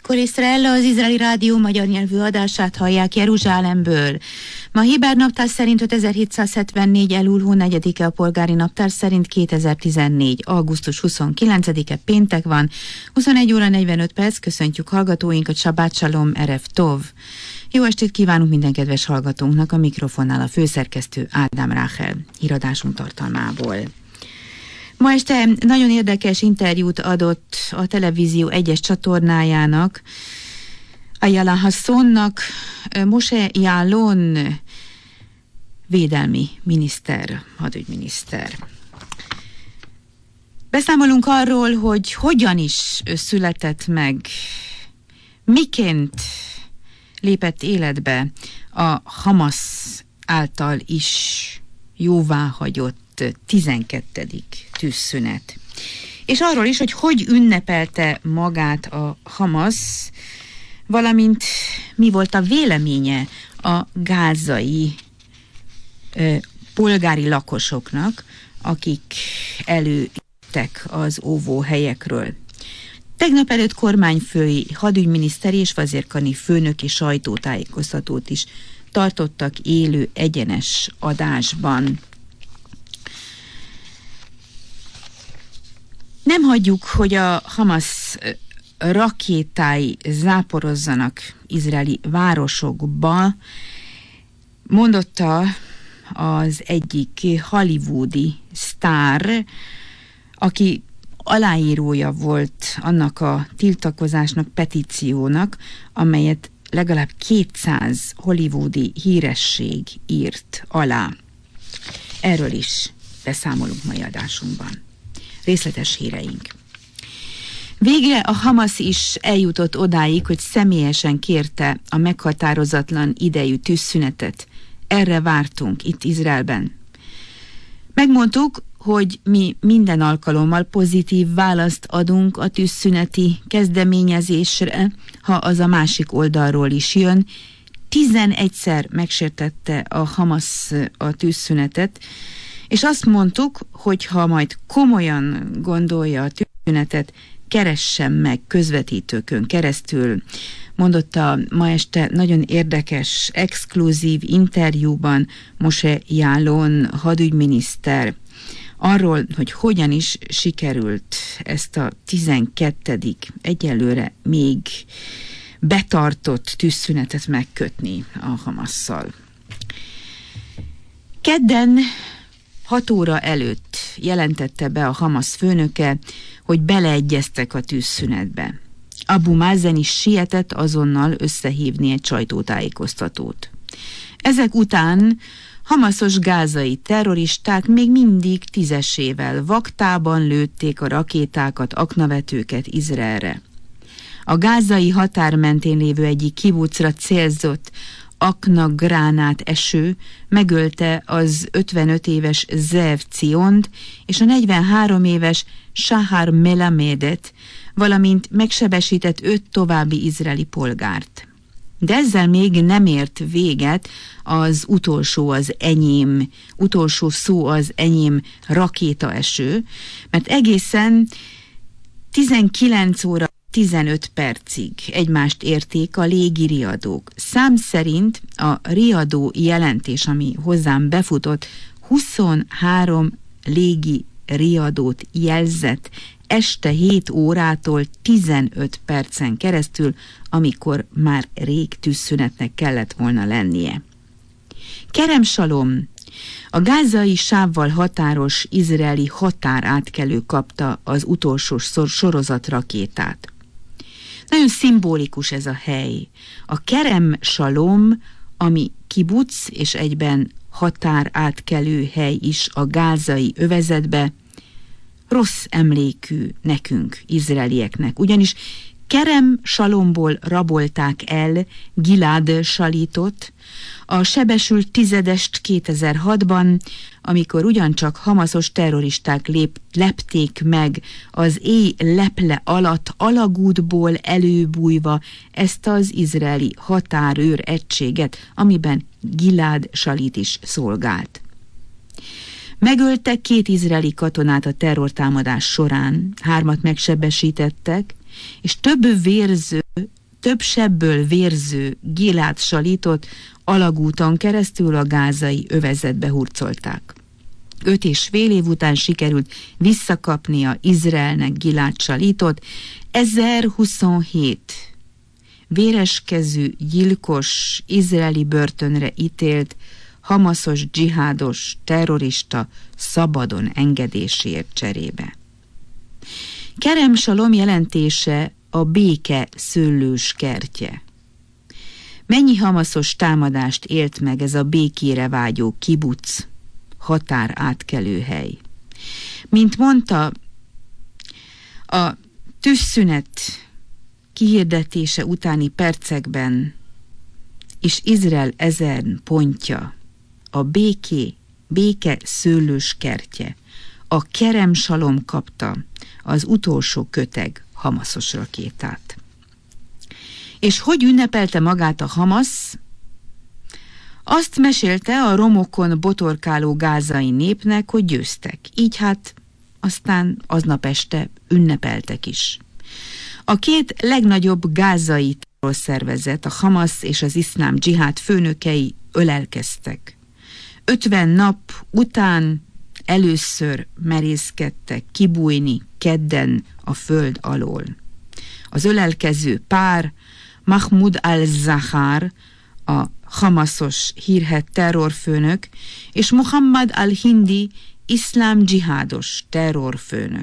Izrael, az izraeli rádió magyar nyelvű adását hallják Jeruzsálemből. Ma Héber naptár szerint 5774. elul hó 4-e, a polgári naptár szerint 2014. augusztus 29-e péntek van, 21 óra 45 perc, köszöntjük hallgatóinkat, Sabát Shalom, Erev Tov. Jó estét kívánunk minden kedves hallgatónknak, a mikrofonnál a főszerkesztő Ádám Ráhel, híradásunk tartalmából. Ma este nagyon érdekes interjút adott a televízió egyes csatornájának, Ayala Hassonnak, Moshe Yaalon védelmi miniszter, hadügyminiszter. Beszámolunk arról, hogy hogyan is született meg, miként lépett életbe a Hamas által is jóváhagyott 12. tűzszünet. És arról is, hogy ünnepelte magát a Hamas, valamint mi volt a véleménye a gázai polgári lakosoknak, akik előjöttek az óvóhelyekről. Tegnap előtt kormányfői, hadügyminiszteri és vezérkari főnöki sajtótájékoztatót is tartottak élő egyenes adásban. Nem hagyjuk, hogy a Hamas rakétái záporozzanak izraeli városokba, mondotta az egyik hollywoodi sztár, aki aláírója volt annak a tiltakozásnak, petíciónak, amelyet legalább 200 hollywoodi híresség írt alá. Erről is beszámolunk mai adásunkban. Részletes híreink. Végre a Hamas is eljutott odáig, hogy személyesen kérte a meghatározatlan idejű tűzszünetet. Erre vártunk itt Izraelben. Megmondtuk, hogy mi minden alkalommal pozitív választ adunk a tűzszüneti kezdeményezésre, ha az a másik oldalról is jön. 11-szer megsértette a Hamas a tűzszünetet, és azt mondtuk, hogy ha majd komolyan gondolja a tűzszünetet, keressen meg közvetítőkön keresztül, mondotta ma este nagyon érdekes, exkluzív interjúban Moshe Yaalon hadügyminiszter, arról, hogy hogyan is sikerült ezt a 12. egyelőre még betartott tűzszünetet megkötni a Hamasszal. Kedden 6 óra előtt jelentette be a Hamas főnöke, hogy beleegyeztek a tűzszünetbe. Abu Mazen is sietett azonnal összehívni egy sajtótájékoztatót. Ezek után hamasos gázai terroristák még mindig 10-esével vaktában lőtték a rakétákat, aknavetőket Izraelre. A gázai határ mentén lévő egyik kibucra célzott aknagránát eső megölte az 55 éves Zev Ciont és a 43 éves Shahar Melamedet, valamint megsebesített 5 további izraeli polgárt. De ezzel még nem ért véget az utolsó szó az enyém rakétaeső, mert egészen 19 óra 15 percig egymást érték a légi riadók. Szám szerint a riadó jelentés, ami hozzám befutott, 23 légi riadót jelzett este 7 órától 15 percen keresztül, amikor már rég tűzszünetnek kellett volna lennie. Kerem Shalom, a gázai sávval határos izraeli határátkelő kapta az utolsó sorozat rakétát. Nagyon szimbolikus ez a hely. A Kerem Shalom, ami kibuc és egyben határátkelő hely is a gázai övezetbe, rossz emlékű nekünk, izraelieknek, ugyanis Kerem Shalomból rabolták el Gilad Shalitot, a sebesült tizedest 2006-ban, amikor ugyancsak hamasos terroristák lepték meg az éj leple alatt alagútból előbújva ezt az izraeli határőr egységet, amiben Gilad Shalit is szolgált. Megöltek 2 izraeli katonát a terrortámadás során, 3 megsebesítettek, és több vérző több sebből vérző Gilát Salitot alagúton keresztül a gázai övezetbe hurcolták. 5,5 év után sikerült visszakapnia Izraelnek Gilát Salitot, 1027 véreskezű, gyilkos, izraeli börtönre ítélt, hamaszos, dzsihádos, terrorista szabadon engedéséért cserébe. Kerem Salom jelentése a béke szőlős kertje. Mennyi hamaszos támadást élt meg ez a békére vágyó kibuc, határ átkelőhely. Mint mondta, a tűzszünet kihirdetése utáni percekben és Izrael ezen pontja, a béke szőlős kertje, a Kerem Salom kapta az utolsó köteg hamaszos rakétát. És hogy ünnepelte magát a Hamasz? Azt mesélte a romokon botorkáló gázai népnek, hogy győztek. Így hát aztán aznap este ünnepeltek is. A két legnagyobb gázai terrorszervezet, a Hamasz és az iszlám dzsihád főnökei ölelkeztek. 50 nap után először merészkedtek kibújni kedden a föld alól. Az ölelkező pár, Mahmoud al-Zahar, a hamaszos hírhedt terrorfőnök, és Muhammad al-Hindi, iszlám dzsihádos terrorfőnök.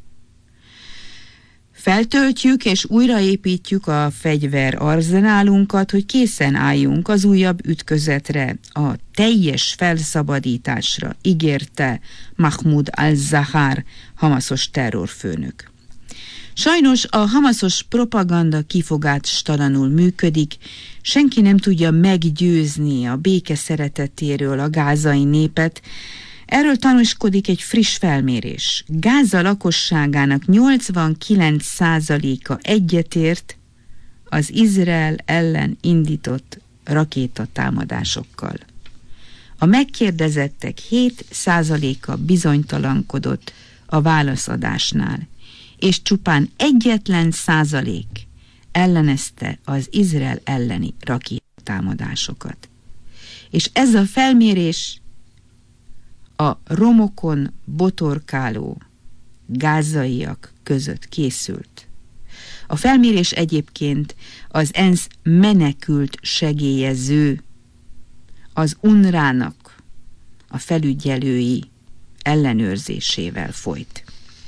Feltöltjük és újraépítjük a fegyverarzenálunkat, hogy készen álljunk az újabb ütközetre, a teljes felszabadításra, ígérte Mahmoud al-Zahar, hamaszos terrorfőnök. Sajnos a hamaszos propaganda kifogástalanul működik, senki nem tudja meggyőzni a béke szeretetéről a gázai népet. Erről tanúskodik egy friss felmérés. Gáza lakosságának 89%-a egyetért az Izrael ellen indított rakétatámadásokkal. A megkérdezettek 7%-a bizonytalankodott a válaszadásnál, és csupán egyetlen százalék ellenezte az Izrael elleni rakétatámadásokat. És ez a felmérés a romokon botorkáló gázaiak között készült. A felmérés egyébként az ENSZ menekült segélyező, az UNRWA-nak a felügyelői ellenőrzésével folyt.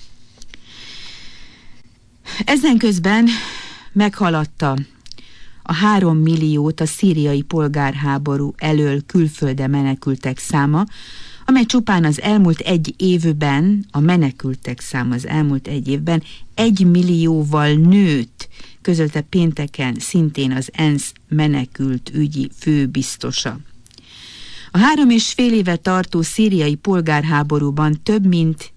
Ezen közben meghaladta a 3 milliót a szíriai polgárháború elől külföldre menekültek száma, amely csupán az elmúlt egy évben, a menekültek száma az elmúlt egy évben 1 millióval nőtt, közölte pénteken szintén az ENSZ menekült ügyi főbiztosa. A 3,5 éve tartó szíriai polgárháborúban több mint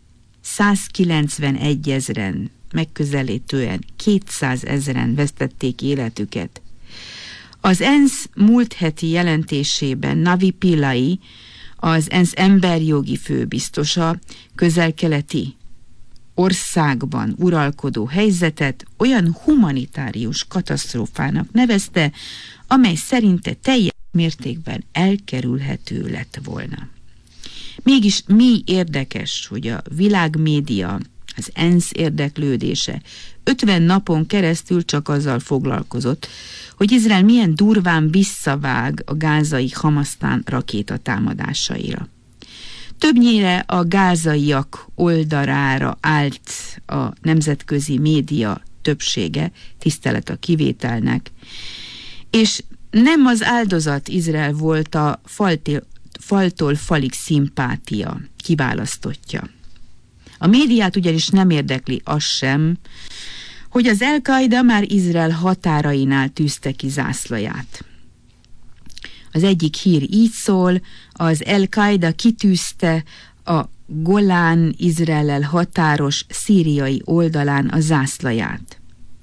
191 000-en, megközelítően 200 000-en vesztették életüket. Az ENSZ múlt heti jelentésében Navi Pillai, az ENSZ emberjogi főbiztosa közel-keleti országban uralkodó helyzetet olyan humanitárius katasztrófának nevezte, amely szerinte teljes mértékben elkerülhető lett volna. Mégis mi érdekes, hogy a világmédia, az ENSZ érdeklődése 50 napon keresztül csak azzal foglalkozott, hogy Izrael milyen durván visszavág a gázai Hamasztán rakétatámadásaira. Többnyire a gázaiak oldalára állt a nemzetközi média többsége, tisztelet a kivételnek, és nem az áldozat Izrael volt a faltól falig szimpátia kiválasztottja. A médiát ugyanis nem érdekli az sem, hogy az El-Qaida már Izrael határainál tűzte ki zászlaját. Az egyik hír így szól, az El-Qaida kitűzte a Golán Izraellel határos szíriai oldalán a zászlaját.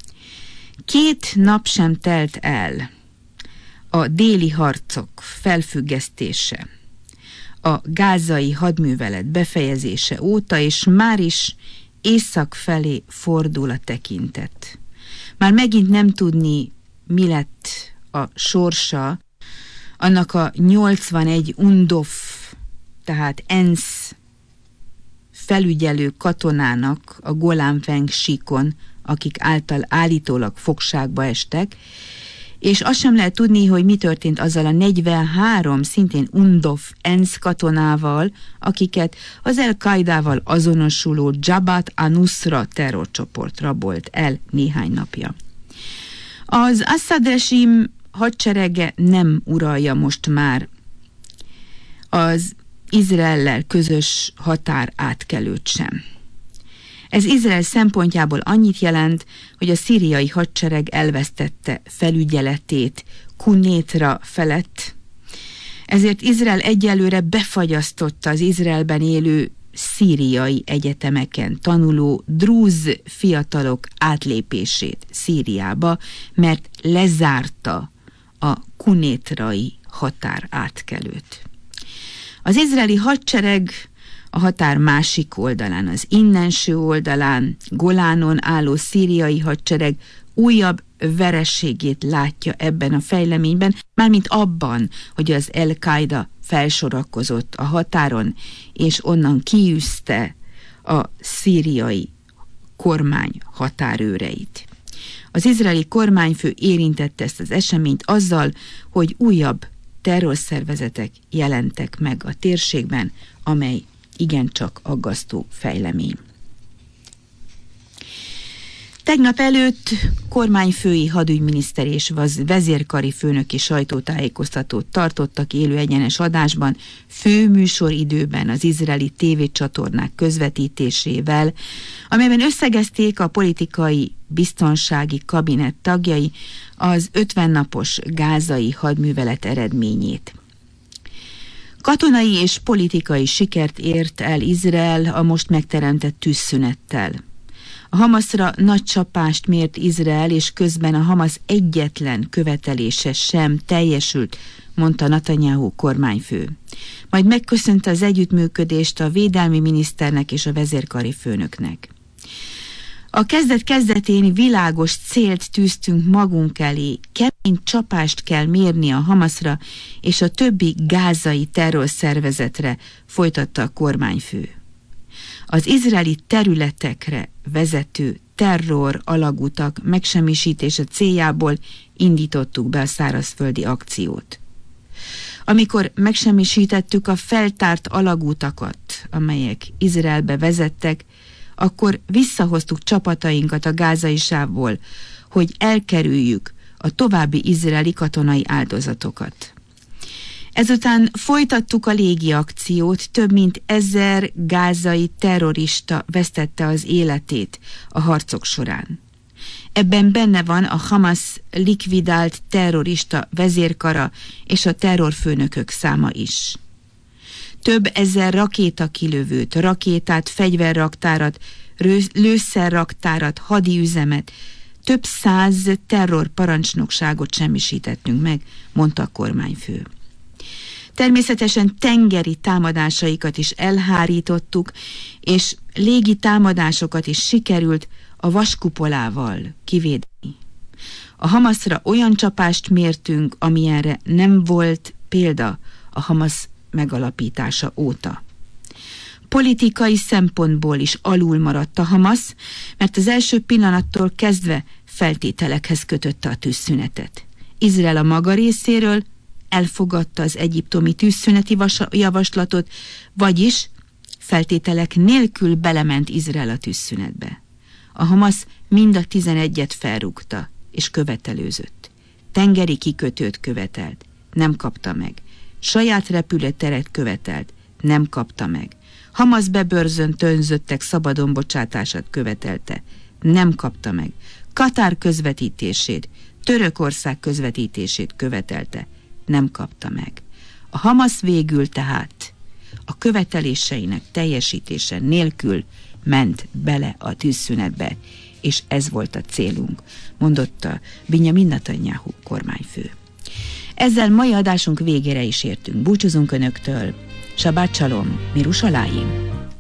2 nap sem telt el a déli harcok felfüggesztése, a gázai hadművelet befejezése óta, és már is észak felé fordul a tekintet. Már megint nem tudni mi lett a sorsa annak a 81 UNDOF, tehát ENSZ felügyelő katonának a Golán-Fengsíkon, akik által állítólag fogságba estek, és azt sem lehet tudni, hogy mi történt azzal a 43 szintén UNDOF ENSZ katonával, akiket az El-Qaidával azonosuló Jabhat an-Nusra terrorcsoport rabolt el néhány napja. Az Assad rezsim hadserege nem uralja most már az Izraellel közös határátkelőt sem. Ez Izrael szempontjából annyit jelent, hogy a szíriai hadsereg elvesztette felügyeletét Kunétra felett, ezért Izrael egyelőre befagyasztotta az Izraelben élő szíriai egyetemeken tanuló drúz fiatalok átlépését Szíriába, mert lezárta a kunétrai határátkelőt. Az izraeli hadsereg a határ másik oldalán, az innenső oldalán, Golánon álló szíriai hadsereg újabb vereségét látja ebben a fejleményben, mármint abban, hogy az El-Qaida felsorakozott a határon, és onnan kiűzte a szíriai kormány határőreit. Az izraeli kormányfő érintette ezt az eseményt azzal, hogy újabb terrorszervezetek jelentek meg a térségben, amely igencsak aggasztó fejlemény. Tegnap előtt kormányfői, hadügyminiszter és vezérkari főnöki sajtótájékoztatót tartottak élő egyenes adásban, főműsoridőben az izraeli tévécsatornák közvetítésével, amelyben összegezték a politikai biztonsági kabinet tagjai az 50 napos gázai hadművelet eredményét. Katonai és politikai sikert ért el Izrael a most megteremtett tűzszünettel. A Hamaszra nagy csapást mért Izrael, és közben a Hamasz egyetlen követelése sem teljesült, mondta Netanyahu kormányfő. Majd megköszönte az együttműködést a védelmi miniszternek és a vezérkari főnöknek. A kezdet-kezdetén világos célt tűztünk magunk elé, kemény csapást kell mérni a Hamaszra és a többi gázai terrorszervezetre, folytatta a kormányfő. Az izraeli területekre vezető terror alagutak megsemmisítése céljából indítottuk be a szárazföldi akciót. Amikor megsemmisítettük a feltárt alagútakat, amelyek Izraelbe vezettek, akkor visszahoztuk csapatainkat a gázai sávból, hogy elkerüljük a további izraeli katonai áldozatokat. Ezután folytattuk a légi akciót, több mint 1000 gázai terrorista vesztette az életét a harcok során. Ebben benne van a Hamasz likvidált terrorista vezérkara és a terrorfőnökök száma is. Több ezer rakétakilövőt, rakétát, fegyverraktárat, lőszerraktárat, hadiüzemet, több 100 terrorparancsnokságot semmisítettünk meg, mondta a kormányfő. Természetesen tengeri támadásaikat is elhárítottuk, és légi támadásokat is sikerült a vaskupolával kivédeni. A Hamaszra olyan csapást mértünk, amilyenre nem volt példa a Hamasz megalapítása óta. Politikai szempontból is alul maradt a Hamasz, mert az első pillanattól kezdve feltételekhez kötötte a tűzszünetet. Izrael a maga részéről elfogadta az egyiptomi tűzszüneti javaslatot, vagyis feltételek nélkül belement Izrael a tűzszünetbe. A Hamasz mind a 11-et felrúgta, és követelőzött. Tengeri kikötőt követelt, nem kapta meg. Saját repülőteret követelt, nem kapta meg. Hamasz bebörzöntönzöttek szabadon bocsátását követelte, nem kapta meg. Katár közvetítését, Törökország közvetítését követelte, nem kapta meg. A Hamasz végül tehát a követeléseinek teljesítése nélkül ment bele a tűzszünetbe, és ez volt a célunk, mondotta Binyamin Netanyahu kormányfő. Ezzel mai adásunk végére is értünk. Búcsúzunk Önöktől. Sabbat Shalom, Mirushalayim.